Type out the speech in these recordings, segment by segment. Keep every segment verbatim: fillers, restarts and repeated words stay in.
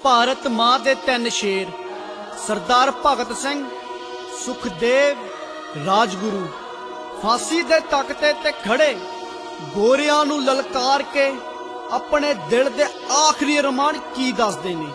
भारत मां दे तीन शेर सरदार भगत सिंह, सुखदेव, राजगुरु फांसी दे तख्ते ते खड़े गोरियां नू ललकार के अपने दिल दे आखिरी अरमान की दसदे ने।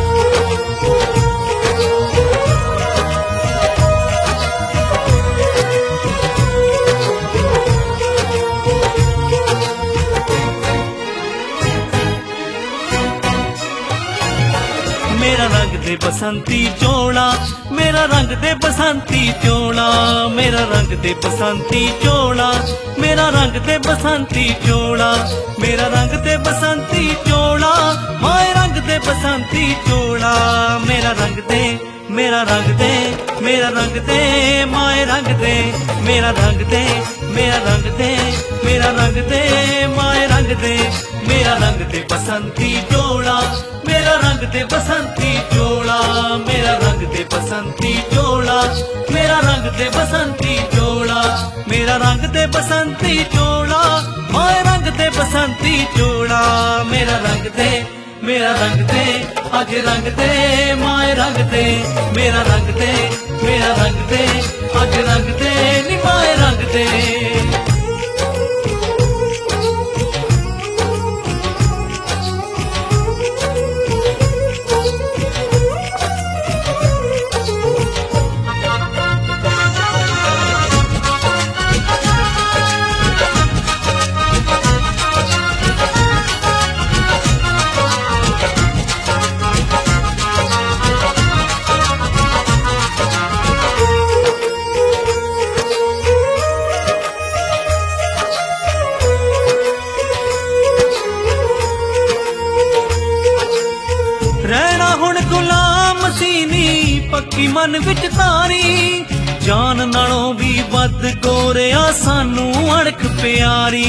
मेरा रंग दे बसंती चोला, मेरा रंग दे बसंती चोला, मेरा रंग दे बसंती चोला, मेरा रंग दे बसंती चोला, मेरा रंग दे बसंती चोला, माए रंग दे बसंती चोला, मेरा रंग दे, मेरा रंग दे, मेरा रंग दे, माए रंग दे, मेरा रंग दे, मेरा रंग दे, मेरा रंग दे, माए रंग दे, मेरा रंग दे बसंती चोला, मेरा रंग दे बसंती चोला, मेरा रंग दे बसंती चोला, मेरा रंग दे बसंती चोला, मेरा रंग दे बसंती चोला, माए रंग दे बसंती चोला, मेरा रंग दे, मेरा रंग दे, अज रंग दे, माए रंग दे, मेरा रंग दे, मेरा रंग दे, अज रंग दे, नी माए रंग दे। रहना हुण गुलाम सीनी पक्की मन विच तारी, जान नालों भी वध गोरिया सानू अणख प्यारी।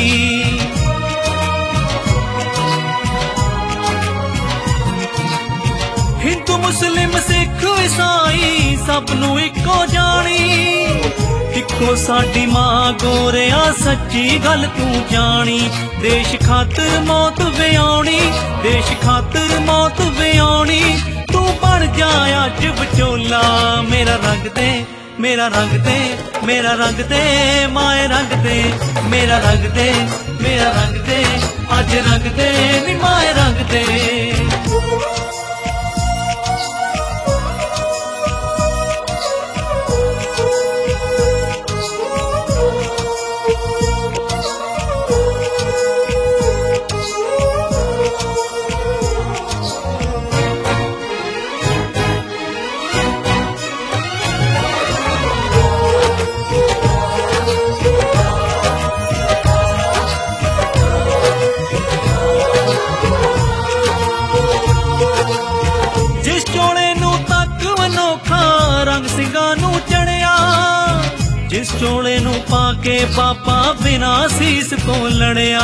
हिंदू मुस्लिम सिख ईसाई सब नू इको जानी, इको साडी मां गोरिया सच्ची गल तू जानी। देश खातर मौत व्याउणी, देश खातर मौत व्याउणी, तू बन जा अज विचोला, मेरा रंग दे, मेरा रंग दे, मेरा रंग दे, माए रंग दे, मेरा रंग दे, मेरा रंग दे, अज रंग दे, नी माए रंग दे। जिस चोले नू पाके पापा बिना सीस तो लड़िया,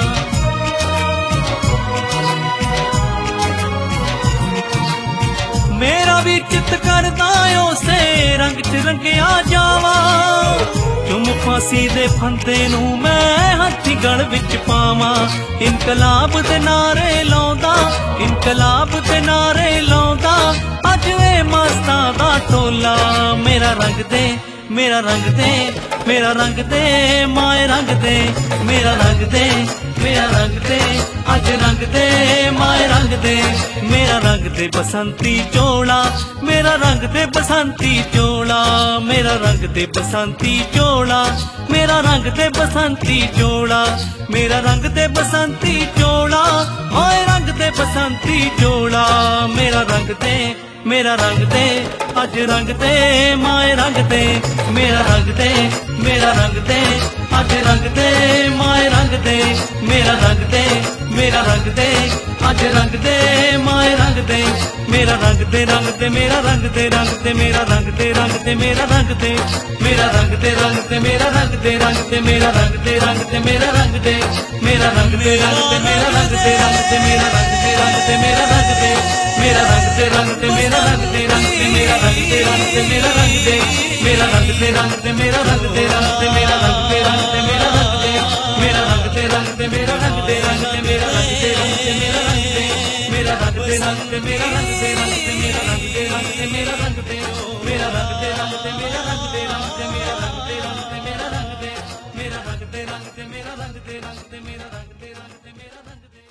मेरा भी चित करदा उसे रंग च रंगिया जावा, चुम फांसी दे फंदे नू मैं हथी गल विच पावां। इनकलाब दे नारे लाउंदा, इनकलाब दे नारे लाउंदा, अज ए मस्तां दा टोला, मेरा रंग दे, मेरा रंग दे, मेरा रंग दे, माए रंग दे, मेरा रंग दे, मेरा रंग दे, अज रंग दे, माए रंग दे, मेरा रंग दे बसंती चोला, मेरा रंग दे बसंती चोला, मेरा रंग दे बसंती चोला, मेरा रंग दे बसंती चोला, मेरा रंग दे बसंती चोला, माए रंग दे बसंती चोला, मेरा रंग दे, मेरा रंग दे, अज रंग दे, माए रंग दे, मेरा रंग दे, मेरा रंग दे, अज रंग दे, माए रंग दे, मेरा रंग दे, मेरा रंग दे, अज रंग दे, माए रंग दे, मेरा रंग दे, रंग दे, मेरा रंग दे, रंग दे, मेरा रंग दे, रंग दे, मेरा रंग दे, मेरा रंग दे, रंग दे, मेरा रंग दे, रंग दे, मेरा रंग दे, रंग दे, मेरा रंग दे, मेरा रंग दे, रंग दे, मेरा रंग दे, रंग दे, मेरा रंग दे, रंग दे, मेरा रंग दे, मेरा रंग दे, रंग दे, मेरा रंग दे, रंग दे, मेरा रंग दे, रंग दे, मेरा रंग दे, मेरा रंग दे, रंग दे, मेरा रंग दे, रंग दे, मेरा रंग दे, रंग दे, मेरा रंग दे, मेरा रंग दे, रंग दे, मेरा रंग दे, रंग दे, मेरा रंग दे, रंग दे, मेरा रंग दे, मेरा रंग दे, ਦੇ ਰੰਗ ਤੇ ਮੇਰਾ ਰੰਗ ਦੇ ਰੰਗ ਤੇ ਮੇਰਾ ਰੰਗ ਦੇ ਰੰਗ ਤੇ ਮੇਰਾ ਰੰਗ ਦੇ ਮੇਰਾ ਰੰਗ ਦੇ ਰੰਗ ਤੇ ਮੇਰਾ ਰੰਗ ਦੇ ਰੰਗ ਤੇ ਮੇਰਾ ਰੰਗ ਦੇ ਰੰਗ ਤੇ ਮੇਰਾ ਰੰਗ ਦੇ ਮੇਰਾ ਰੰਗ ਦੇ ਰੰਗ ਤੇ ਮੇਰਾ ਰੰਗ ਦੇ ਰੰਗ ਤੇ ਮੇਰਾ ਰੰਗ ਦੇ ਰੰਗ ਤੇ ਮੇਰਾ ਰੰਗ ਦੇ